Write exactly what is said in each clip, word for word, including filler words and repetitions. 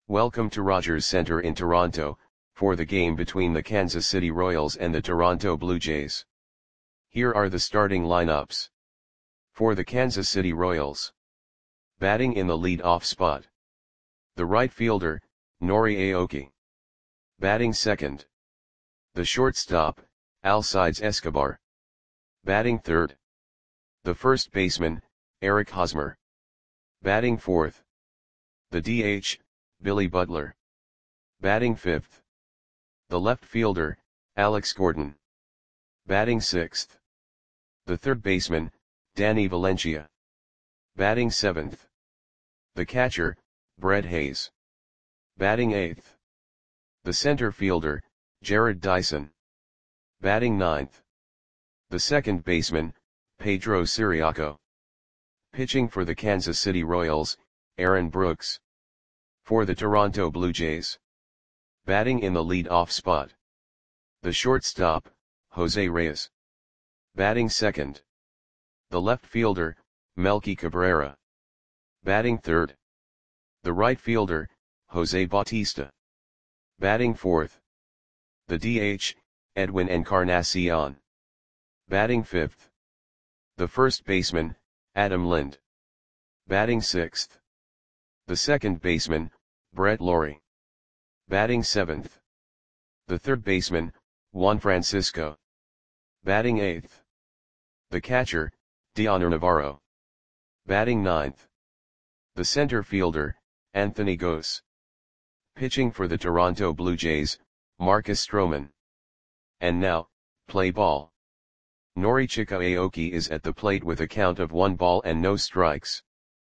Welcome to Rogers Centre in Toronto, for the game between the Kansas City Royals and the Toronto Blue Jays. Here are the starting lineups. For the Kansas City Royals. Batting in the lead-off spot. The right fielder, Nori Aoki. Batting second. The shortstop, Alcides Escobar. Batting third. The first baseman, Eric Hosmer. Batting fourth. The D H, Billy Butler. Batting fifth. The left fielder, Alex Gordon. Batting sixth. The third baseman, Danny Valencia. Batting seventh. The catcher, Brett Hayes. Batting eighth. The center fielder, Jared Dyson. Batting ninth. The second baseman, Pedro Ciriaco. Pitching for the Kansas City Royals, Aaron Brooks. For the Toronto Blue Jays. Batting in the lead-off spot. The shortstop, Jose Reyes. Batting second. The left fielder, Melky Cabrera. Batting third. The right fielder, Jose Bautista. Batting fourth. The D H, Edwin Encarnacion. Batting fifth. The first baseman, Adam Lind. Batting sixth. The second baseman, Brett Lawrie. Batting seventh. The third baseman, Juan Francisco. Batting eighth. The catcher, Dioner Navarro. Batting ninth. The center fielder, Anthony Gose. Pitching for the Toronto Blue Jays, Marcus Stroman. And now, play ball. Norichika Aoki is at the plate with a count of one ball and no strikes.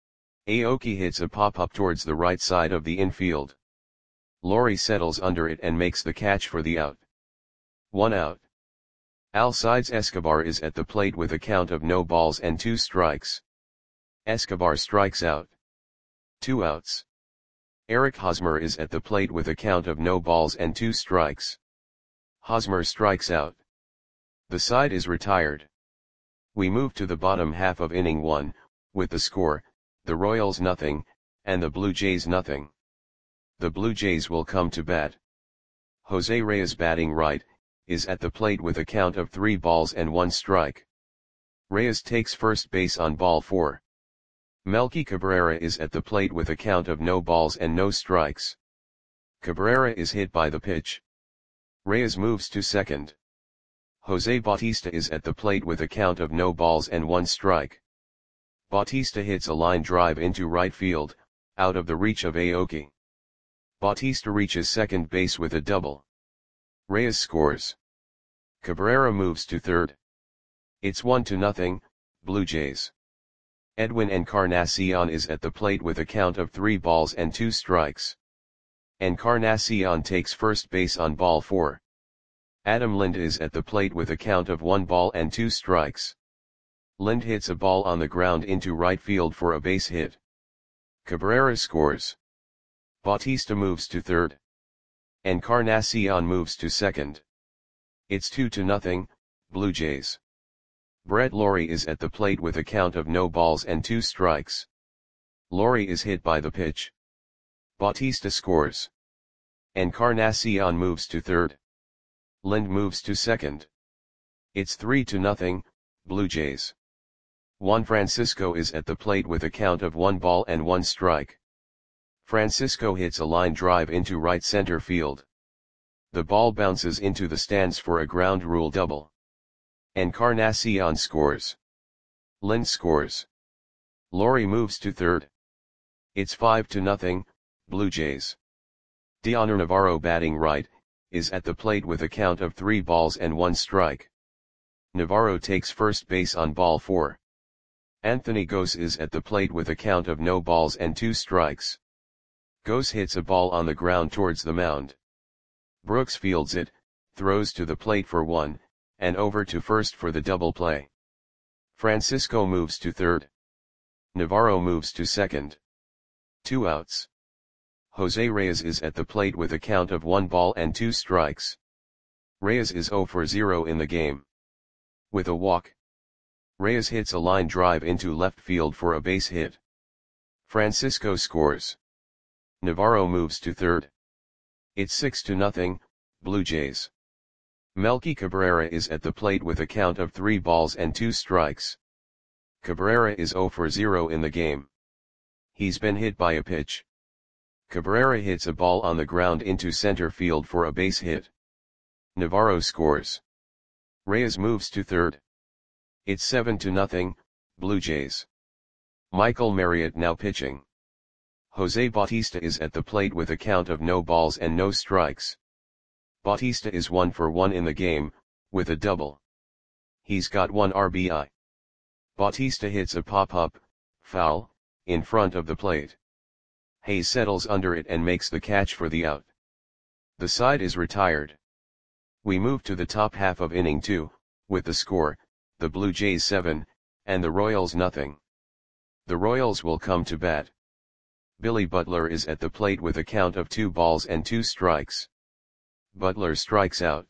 Aoki hits a pop-up towards the right side of the infield. Lawrie settles under it and makes the catch for the out. One out. Alcides Escobar is at the plate with a count of no balls and two strikes. Escobar strikes out. Two outs. Eric Hosmer is at the plate with a count of no balls and two strikes. Hosmer strikes out. The side is retired. We move to the bottom half of inning one, with the score, the Royals nothing, and the Blue Jays nothing. The Blue Jays will come to bat. Jose Reyes batting right, is at the plate with a count of three balls and one strike. Reyes takes first base on ball four. Melky Cabrera is at the plate with a count of no balls and no strikes. Cabrera is hit by the pitch. Reyes moves to second. Jose Bautista is at the plate with a count of no balls and one strike. Bautista hits a line drive into right field, out of the reach of Aoki. Bautista reaches second base with a double. Reyes scores. Cabrera moves to third. It's one to nothing, Blue Jays. Edwin Encarnacion is at the plate with a count of three balls and two strikes. Encarnacion takes first base on ball four. Adam Lind is at the plate with a count of one ball and two strikes. Lind hits a ball on the ground into right field for a base hit. Cabrera scores. Bautista moves to third. Encarnacion moves to second. It's two to nothing, Blue Jays. Brett Lawrie is at the plate with a count of no balls and two strikes. Lawrie is hit by the pitch. Bautista scores. Encarnacion moves to third. Lind moves to second. It's three to nothing, Blue Jays. Juan Francisco is at the plate with a count of one ball and one strike. Francisco hits a line drive into right center field. The ball bounces into the stands for a ground rule double. Encarnacion scores. Lind scores. Lawrie moves to third. It's five to nothing, Blue Jays. Dioner Navarro batting right, is at the plate with a count of three balls and one strike. Navarro takes first base on ball four. Anthony Gose is at the plate with a count of no balls and two strikes. Gose hits a ball on the ground towards the mound. Brooks fields it, throws to the plate for one, and over to first for the double play. Francisco moves to third. Navarro moves to second. Two outs. Jose Reyes is at the plate with a count of one ball and two strikes. Reyes is zero for zero in the game. With a walk. Reyes hits a line drive into left field for a base hit. Francisco scores. Navarro moves to third. It's six to nothing, Blue Jays. Melky Cabrera is at the plate with a count of three balls and two strikes. Cabrera is zero for zero in the game. He's been hit by a pitch. Cabrera hits a ball on the ground into center field for a base hit. Navarro scores. Reyes moves to third. It's seven to nothing, Blue Jays. Michael Marriott now pitching. Jose Bautista is at the plate with a count of no balls and no strikes. Bautista is one for one in the game, with a double. He's got one R B I. Bautista hits a pop-up, foul, in front of the plate. Hayes settles under it and makes the catch for the out. The side is retired. We move to the top half of inning two, with the score, the Blue Jays seven, and the Royals nothing. The Royals will come to bat. Billy Butler is at the plate with a count of two balls and two strikes. Butler strikes out.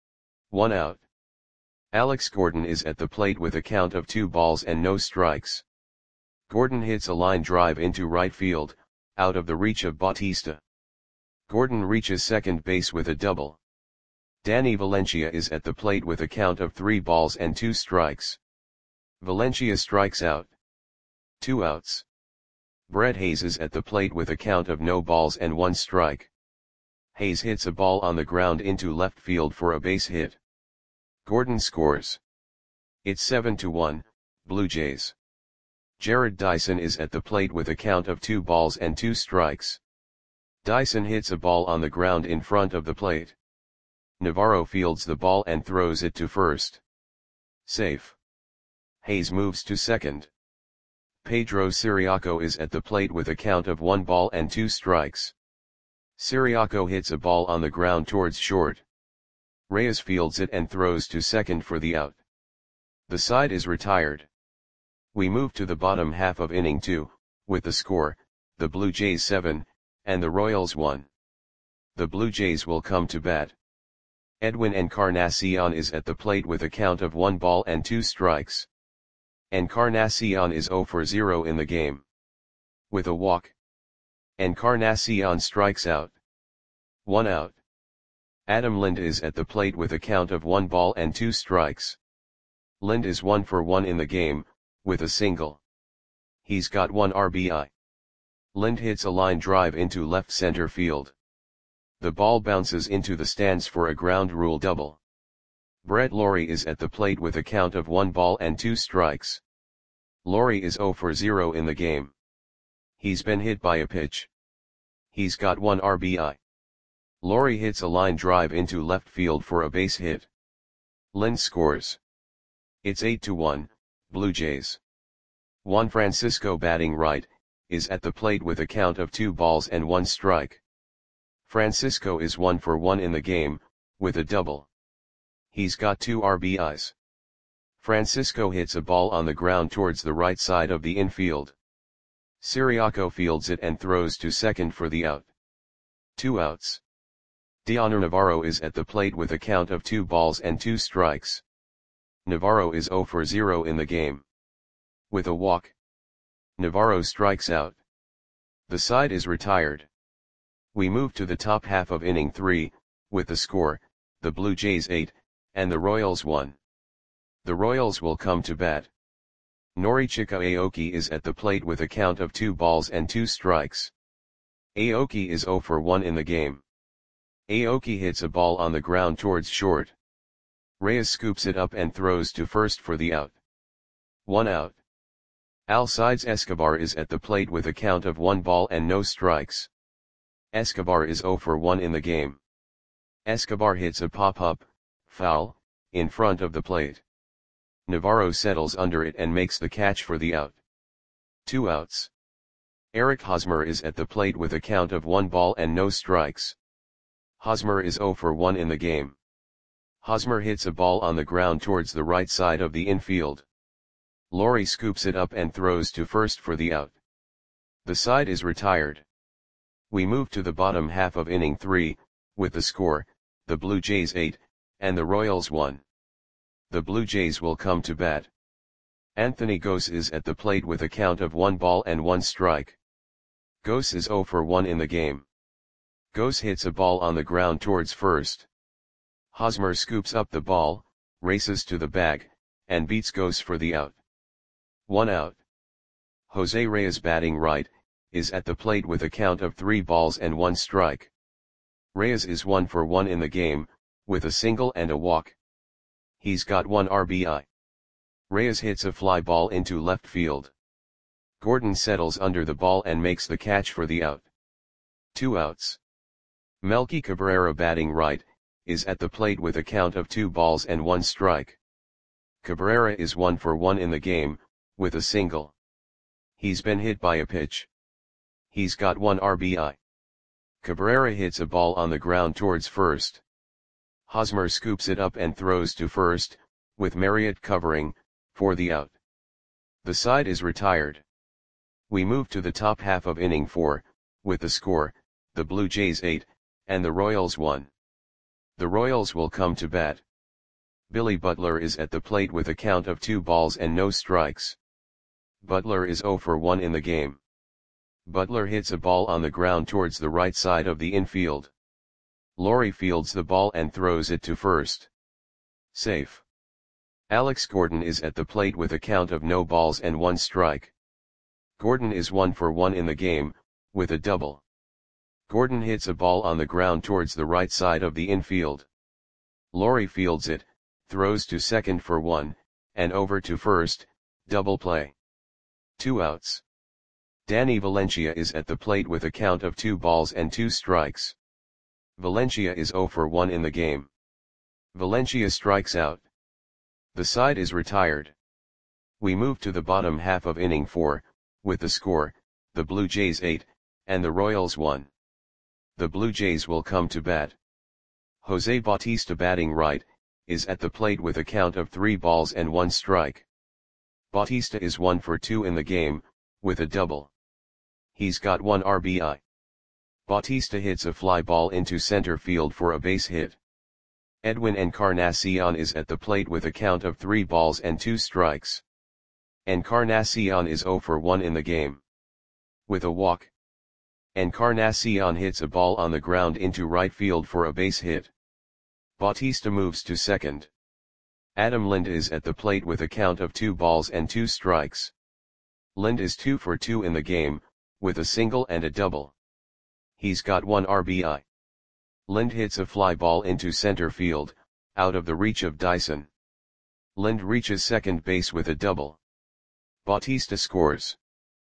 One out. Alex Gordon is at the plate with a count of two balls and no strikes. Gordon hits a line drive into right field, out of the reach of Bautista. Gordon reaches second base with a double. Danny Valencia is at the plate with a count of three balls and two strikes. Valencia strikes out. Two outs. Brett Hayes is at the plate with a count of no balls and one strike. Hayes hits a ball on the ground into left field for a base hit. Gordon scores. It's seven to one, Blue Jays. Jared Dyson is at the plate with a count of two balls and two strikes. Dyson hits a ball on the ground in front of the plate. Navarro fields the ball and throws it to first. Safe. Hayes moves to second. Pedro Siriaco is at the plate with a count of one ball and two strikes. Siriaco hits a ball on the ground towards short. Reyes fields it and throws to second for the out. The side is retired. We move to the bottom half of inning two, with the score, the Blue Jays seven, and the Royals one. The Blue Jays will come to bat. Edwin Encarnacion is at the plate with a count of one ball and two strikes. Encarnacion is zero for zero in the game. With a walk. Encarnacion strikes out. One out. Adam Lind is at the plate with a count of one ball and two strikes. Lind is one for one in the game, with a single. He's got one R B I. Lind hits a line drive into left center field. The ball bounces into the stands for a ground rule double. Brett Lawrie is at the plate with a count of one ball and two strikes. Lawrie is zero for zero in the game. He's been hit by a pitch. He's got one R B I. Lawrie hits a line drive into left field for a base hit. Lind scores. It's eight to one, Blue Jays. Juan Francisco batting right, is at the plate with a count of two balls and one strike. Francisco is one for one in the game, with a double. He's got two R B Is. Francisco hits a ball on the ground towards the right side of the infield. Siriaco fields it and throws to second for the out. Two outs. Dioner Navarro is at the plate with a count of two balls and two strikes. Navarro is zero for zero in the game. With a walk. Navarro strikes out. The side is retired. We move to the top half of inning three, with the score, the Blue Jays eight, and the Royals one. The Royals will come to bat. Norichika Aoki is at the plate with a count of two balls and two strikes. Aoki is zero for one in the game. Aoki hits a ball on the ground towards short. Reyes scoops it up and throws to first for the out. One out. Alcides Escobar is at the plate with a count of one ball and no strikes. Escobar is zero for one in the game. Escobar hits a pop-up, foul, in front of the plate. Navarro settles under it and makes the catch for the out. Two outs. Eric Hosmer is at the plate with a count of one ball and no strikes. Hosmer is zero for one in the game. Hosmer hits a ball on the ground towards the right side of the infield. Lawrie scoops it up and throws to first for the out. The side is retired. We move to the bottom half of inning three, with the score, the Blue Jays eight, and the Royals one. The Blue Jays will come to bat. Anthony Gose is at the plate with a count of one ball and one strike. Gose is zero for one in the game. Gose hits a ball on the ground towards first. Hosmer scoops up the ball, races to the bag, and beats Gose for the out. One out. Jose Reyes batting right, is at the plate with a count of three balls and one strike. Reyes is one for one in the game, with a single and a walk. He's got one R B I. Reyes hits a fly ball into left field. Gordon settles under the ball and makes the catch for the out. Two outs. Melky Cabrera batting right, is at the plate with a count of two balls and one strike. Cabrera is one for one in the game, with a single. He's been hit by a pitch. He's got one R B I. Cabrera hits a ball on the ground towards first. Hosmer scoops it up and throws to first, with Marriott covering, for the out. The side is retired. We move to the top half of inning four, with the score, the Blue Jays eight, and the Royals one. The Royals will come to bat. Billy Butler is at the plate with a count of two balls and no strikes. Butler is zero for one in the game. Butler hits a ball on the ground towards the right side of the infield. Laurie fields the ball and throws it to first. Safe. Alex Gordon is at the plate with a count of no balls and one strike. Gordon is one for one in the game, with a double. Gordon hits a ball on the ground towards the right side of the infield. Laurie fields it, throws to second for one, and over to first, double play. Two outs. Danny Valencia is at the plate with a count of two balls and two strikes. Valencia is zero for one in the game. Valencia strikes out. The side is retired. We move to the bottom half of inning four, with the score, the Blue Jays eight, and the Royals one. The Blue Jays will come to bat. Jose Bautista batting right, is at the plate with a count of three balls and one strike. Bautista is one for two in the game, with a double. He's got one R B I. Bautista hits a fly ball into center field for a base hit. Edwin Encarnacion is at the plate with a count of three balls and two strikes. Encarnacion is zero for one in the game. With a walk. Encarnacion hits a ball on the ground into right field for a base hit. Bautista moves to second. Adam Lind is at the plate with a count of two balls and two strikes. Lind is two for two in the game, with a single and a double. He's got one R B I. Lind hits a fly ball into center field, out of the reach of Dyson. Lind reaches second base with a double. Bautista scores.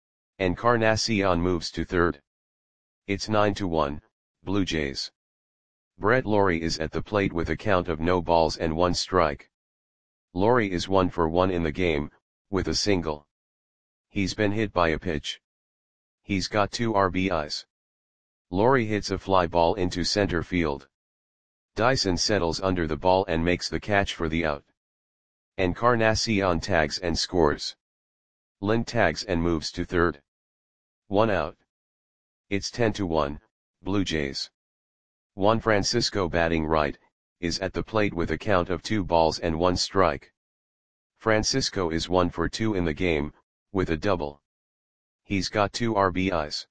Encarnacion moves to third. It's nine to one, Blue Jays. Brett Laurie is at the plate with a count of no balls and one strike. Laurie is one for one in the game, with a single. He's been hit by a pitch. He's got two R B Is. Laurie hits a fly ball into center field. Dyson settles under the ball and makes the catch for the out. Encarnacion tags and scores. Lind tags and moves to third. One out. It's ten to one, Blue Jays. Juan Francisco batting right, is at the plate with a count of two balls and one strike. Francisco is one for two in the game, with a double. He's got two R B Is.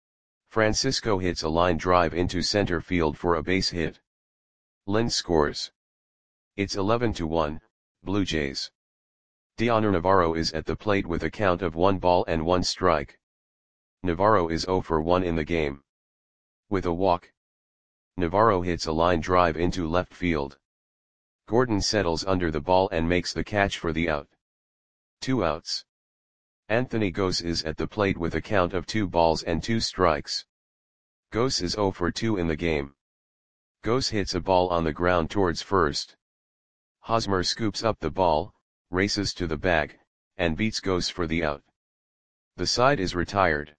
Francisco hits a line drive into center field for a base hit. Lind scores. It's eleven to one, Blue Jays. Dioner Navarro is at the plate with a count of one ball and one strike. Navarro is zero for one in the game. With a walk. Navarro hits a line drive into left field. Gordon settles under the ball and makes the catch for the out. Two outs. Anthony Gose is at the plate with a count of two balls and two strikes. Gose is zero for two in the game. Gose hits a ball on the ground towards first. Hosmer scoops up the ball, races to the bag, and beats Gose for the out. The side is retired.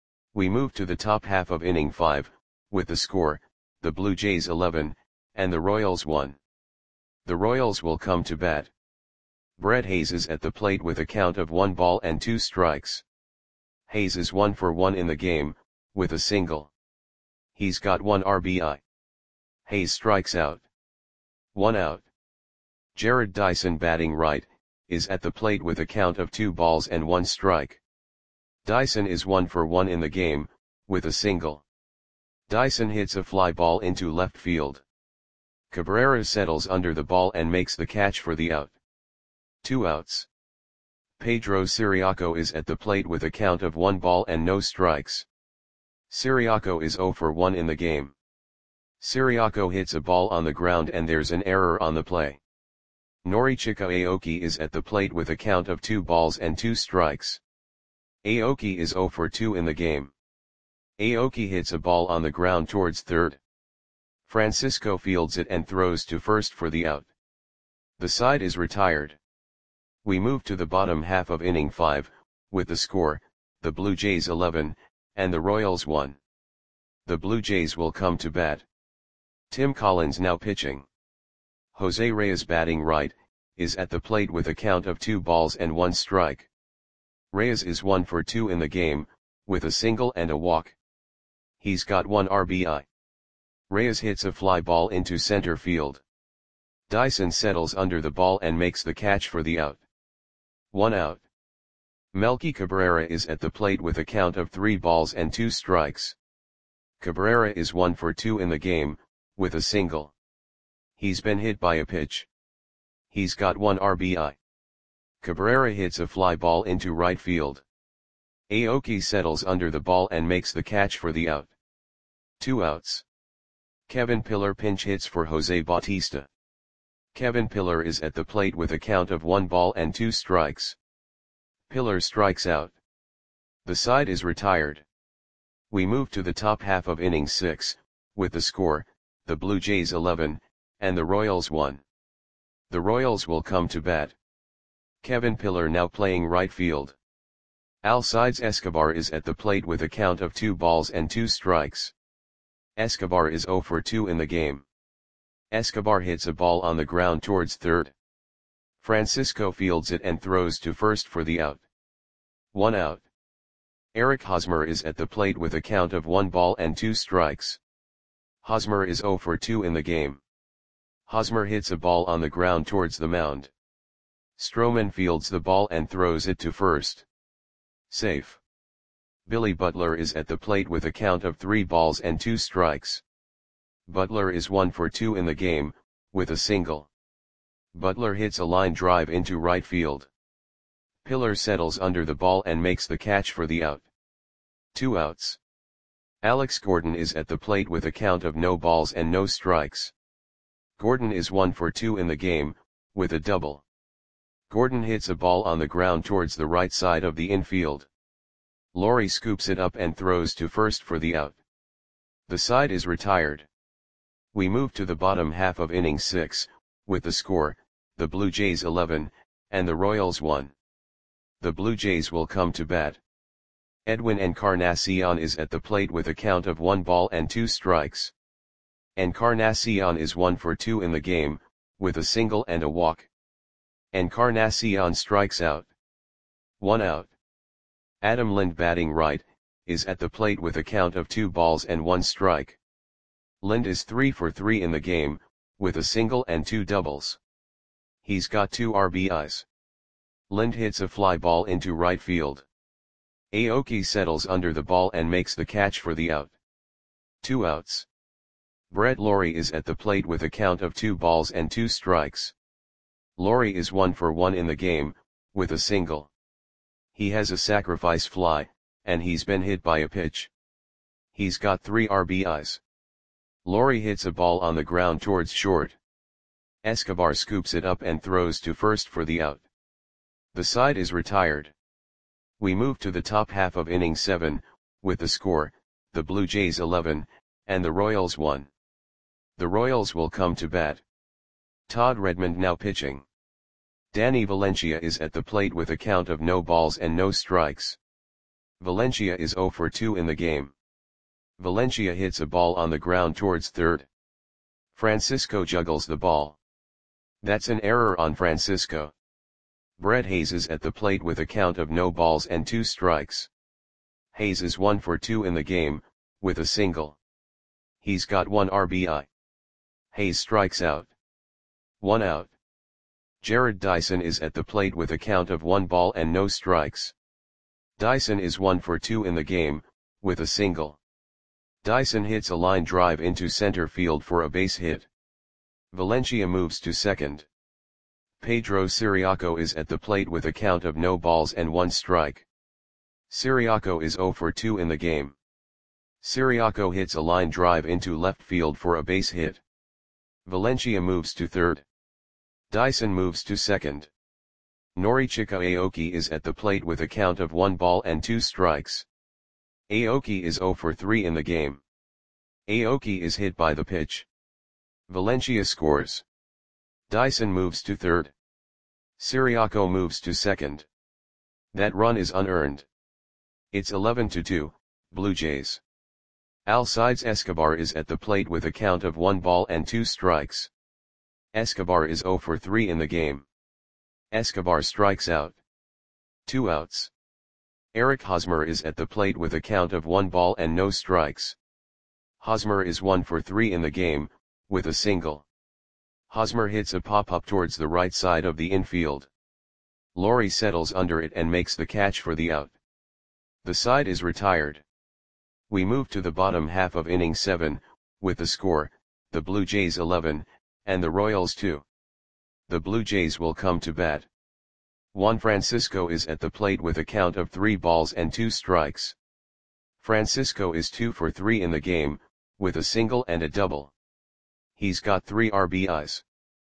We move to the top half of inning five, with the score, the Blue Jays eleven, and the Royals one. The Royals will come to bat. Brett Hayes is at the plate with a count of one ball and two strikes. Hayes is one for one in the game, with a single. He's got one R B I. Hayes strikes out. One out. Jared Dyson batting right, is at the plate with a count of two balls and one strike. Dyson is one for one in the game, with a single. Dyson hits a fly ball into left field. Cabrera settles under the ball and makes the catch for the out. Two outs. Pedro Ciriaco is at the plate with a count of one ball and no strikes. Ciriaco is zero for one in the game. Ciriaco hits a ball on the ground and there's an error on the play. Norichika Aoki is at the plate with a count of two balls and two strikes. Aoki is zero for two in the game. Aoki hits a ball on the ground towards third. Francisco fields it and throws to first for the out. The side is retired. We move to the bottom half of inning five, with the score, the Blue Jays eleven, and the Royals one. The Blue Jays will come to bat. Tim Collins now pitching. Jose Reyes batting right, is at the plate with a count of two balls and one strike. Reyes is one for two in the game, with a single and a walk. He's got one R B I. Reyes hits a fly ball into center field. Dyson settles under the ball and makes the catch for the out. One out. Melky Cabrera is at the plate with a count of three balls and two strikes. Cabrera is one for two in the game, with a single. He's been hit by a pitch. He's got one R B I. Cabrera hits a fly ball into right field. Aoki settles under the ball and makes the catch for the out. Two outs. Kevin Pillar pinch hits for Jose Bautista. Kevin Pillar is at the plate with a count of one ball and two strikes. Pillar strikes out. The side is retired. We move to the top half of inning six, with the score, the Blue Jays eleven, and the Royals one. The Royals will come to bat. Kevin Pillar now playing right field. Alcides Escobar is at the plate with a count of two balls and two strikes. Escobar is zero for two in the game. Escobar hits a ball on the ground towards third. Francisco fields it and throws to first for the out. One out. Eric Hosmer is at the plate with a count of one ball and two strikes. Hosmer is zero for two in the game. Hosmer hits a ball on the ground towards the mound. Stroman fields the ball and throws it to first. Safe. Billy Butler is at the plate with a count of three balls and two strikes. Butler is one for two in the game, with a single. Butler hits a line drive into right field. Pillar settles under the ball and makes the catch for the out. Two outs. Alex Gordon is at the plate with a count of no balls and no strikes. Gordon is one for two in the game, with a double. Gordon hits a ball on the ground towards the right side of the infield. Laurie scoops it up and throws to first for the out. The side is retired. We move to the bottom half of inning six, with the score, the Blue Jays eleven, and the Royals one. The Blue Jays will come to bat. Edwin Encarnacion is at the plate with a count of one ball and two strikes. Encarnacion is one for two in the game, with a single and a walk. Encarnacion strikes out. One out. Adam Lind batting right, is at the plate with a count of two balls and one strike. Lind is three for three in the game, with a single and two doubles. He's got two R B Is. Lind hits a fly ball into right field. Aoki settles under the ball and makes the catch for the out. Two outs. Brett Lawrie is at the plate with a count of two balls and two strikes. Lawrie is one for one in the game, with a single. He has a sacrifice fly, and he's been hit by a pitch. He's got three R B Is. Lawrie hits a ball on the ground towards short. Escobar scoops it up and throws to first for the out. The side is retired. We move to the top half of inning seven, with the score, the Blue Jays eleven, and the Royals one. The Royals will come to bat. Todd Redmond now pitching. Danny Valencia is at the plate with a count of no balls and no strikes. Valencia is zero for two in the game. Valencia hits a ball on the ground towards third. Francisco juggles the ball. That's an error on Francisco. Brett Hayes is at the plate with a count of no balls and two strikes. Hayes is one for two in the game, with a single. He's got one R B I. Hayes strikes out. One out. Jared Dyson is at the plate with a count of one ball and no strikes. Dyson is one for two in the game, with a single. Dyson hits a line drive into center field for a base hit. Valencia moves to second. Pedro Ciriaco is at the plate with a count of no balls and one strike. Ciriaco is zero for two in the game. Ciriaco hits a line drive into left field for a base hit. Valencia moves to third. Dyson moves to second. Norichika Aoki is at the plate with a count of one ball and two strikes. Aoki is zero for three in the game. Aoki is hit by the pitch. Valencia scores. Dyson moves to third. Ciriaco moves to second. That run is unearned. It's eleven to two, Blue Jays. Alcides Escobar is at the plate with a count of one ball and two strikes. Escobar is zero for three in the game. Escobar strikes out. Two outs. Eric Hosmer is at the plate with a count of one ball and no strikes. Hosmer is one for three in the game, with a single. Hosmer hits a pop-up towards the right side of the infield. Laurie settles under it and makes the catch for the out. The side is retired. We move to the bottom half of inning seven, with the score, the Blue Jays eleven, and the Royals two. The Blue Jays will come to bat. Juan Francisco is at the plate with a count of three balls and two strikes. Francisco is two for three in the game, with a single and a double. He's got three R B Is.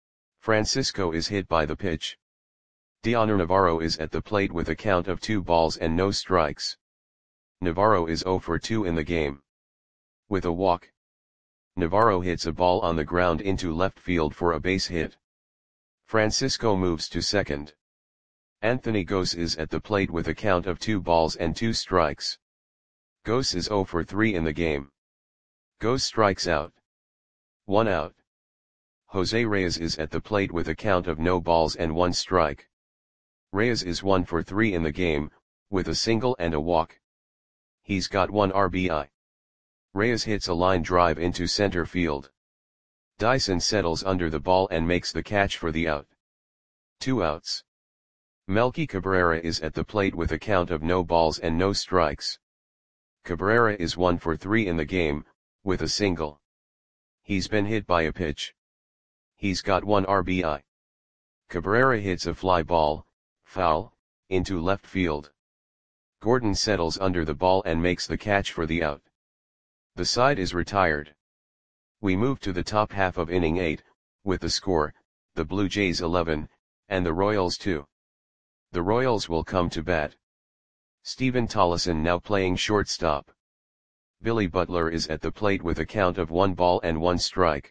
Francisco is hit by the pitch. Dioner Navarro is at the plate with a count of two balls and no strikes. Navarro is zero for two in the game. With a walk. Navarro hits a ball on the ground into left field for a base hit. Francisco moves to second. Anthony Gose is at the plate with a count of two balls and two strikes. Gose is zero for three in the game. Gose strikes out. One out. Jose Reyes is at the plate with a count of no balls and one strike. Reyes is one for three in the game, with a single and a walk. He's got one R B I. Reyes hits a line drive into center field. Dyson settles under the ball and makes the catch for the out. Two outs. Melky Cabrera is at the plate with a count of no balls and no strikes. Cabrera is one for three in the game, with a single. He's been hit by a pitch. He's got one R B I. Cabrera hits a fly ball, foul, into left field. Gordon settles under the ball and makes the catch for the out. The side is retired. We move to the top half of inning eight, with the score, the Blue Jays eleven, and the Royals two. The Royals will come to bat. Stephen Tollison now playing shortstop. Billy Butler is at the plate with a count of one ball and one strike.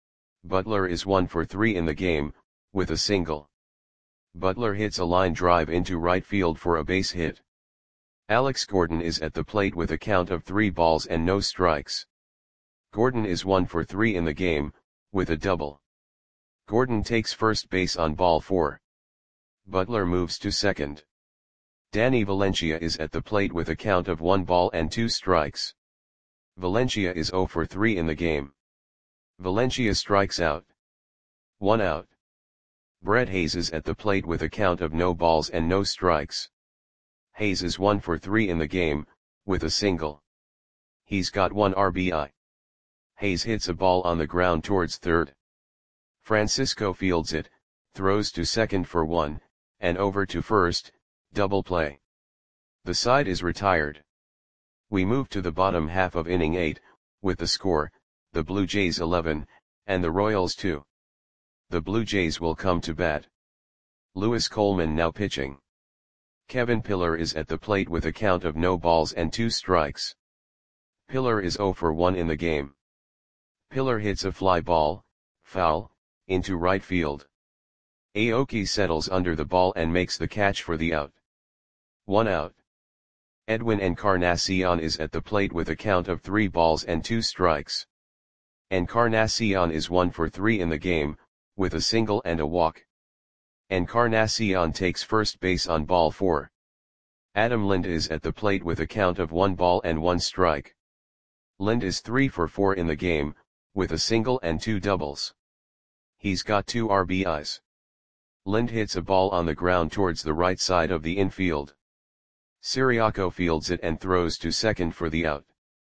Butler is one for three in the game, with a single. Butler hits a line drive into right field for a base hit. Alex Gordon is at the plate with a count of three balls and no strikes. Gordon is one for three in the game, with a double. Gordon takes first base on ball four. Butler moves to second. Danny Valencia is at the plate with a count of one ball and two strikes. Valencia is zero for three in the game. Valencia strikes out. One out. Brett Hayes is at the plate with a count of no balls and no strikes. Hayes is one for three in the game, with a single. He's got one R B I. Hayes hits a ball on the ground towards third. Francisco fields it, throws to second for one, and over to first, double play. The side is retired. We move to the bottom half of inning eight, with the score, the Blue Jays eleven, and the Royals two. The Blue Jays will come to bat. Lewis Coleman now pitching. Kevin Pillar is at the plate with a count of no balls and two strikes. Pillar is zero for one in the game. Pillar hits a fly ball, foul, into right field. Aoki settles under the ball and makes the catch for the out. One out. Edwin Encarnacion is at the plate with a count of three balls and two strikes. Encarnacion is one for three in the game, with a single and a walk. Encarnacion takes first base on ball four. Adam Lind is at the plate with a count of one ball and one strike. Lind is three for four in the game, with a single and two doubles. He's got two R B Is. Lind hits a ball on the ground towards the right side of the infield. Ciriaco fields it and throws to second for the out.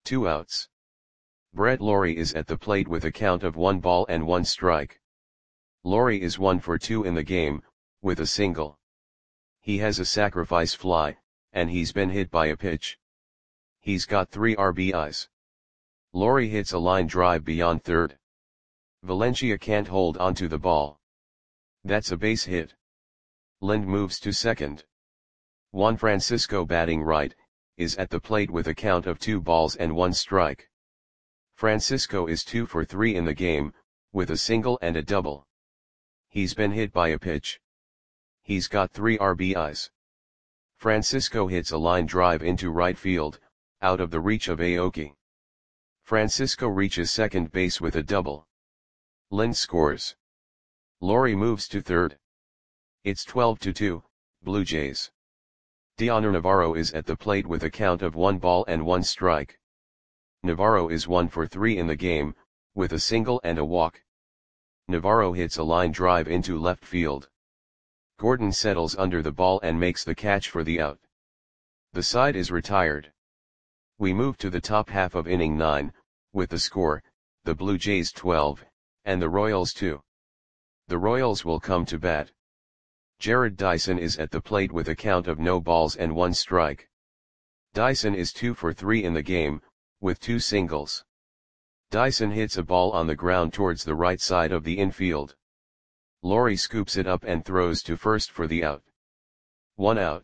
Two outs. Brett Lawrie is at the plate with a count of one ball and one strike. Lawrie is one for two in the game, with a single. He has a sacrifice fly, and he's been hit by a pitch. He's got three R B Is. Lawrie hits a line drive beyond third. Valencia can't hold onto the ball. That's a base hit. Lind moves to second. Juan Francisco, batting right, is at the plate with a count of two balls and one strike. Francisco is two for three in the game, with a single and a double. He's been hit by a pitch. He's got three R B Is. Francisco hits a line drive into right field, out of the reach of Aoki. Francisco reaches second base with a double. Lind scores. Lawrie moves to third. It's twelve to two, Blue Jays. Dioner Navarro is at the plate with a count of one ball and one strike. Navarro is one for three in the game, with a single and a walk. Navarro hits a line drive into left field. Gordon settles under the ball and makes the catch for the out. The side is retired. We move to the top half of inning nine, with the score, the Blue Jays twelve, and the Royals two. The Royals will come to bat. Jarrod Dyson is at the plate with a count of no balls and one strike. Dyson is two for three in the game, with two singles. Dyson hits a ball on the ground towards the right side of the infield. Lawrie scoops it up and throws to first for the out. One out.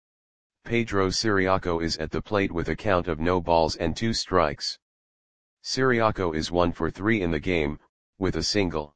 Pedro Ciriaco is at the plate with a count of no balls and two strikes. Ciriaco is one for three in the game, with a single.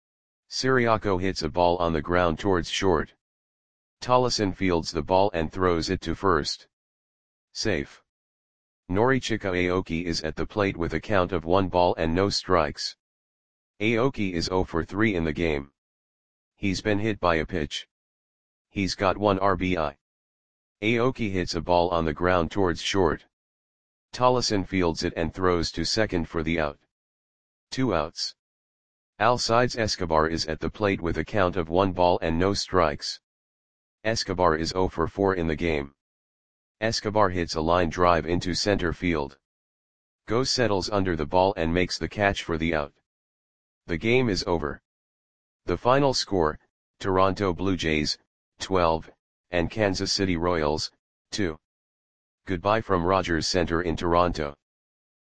Ciriaco hits a ball on the ground towards short. Tollison fields the ball and throws it to first. Safe. Norichika Aoki is at the plate with a count of one ball and no strikes. Aoki is zero for three in the game. He's been hit by a pitch. He's got one R B I. Aoki hits a ball on the ground towards short. Tollison fields it and throws to second for the out. Two outs. Alcides Escobar is at the plate with a count of one ball and no strikes. Escobar is zero for four in the game. Escobar hits a line drive into center field. Go settles under the ball and makes the catch for the out. The game is over. The final score, Toronto Blue Jays, twelve, and Kansas City Royals, two. Goodbye from Rogers Center in Toronto.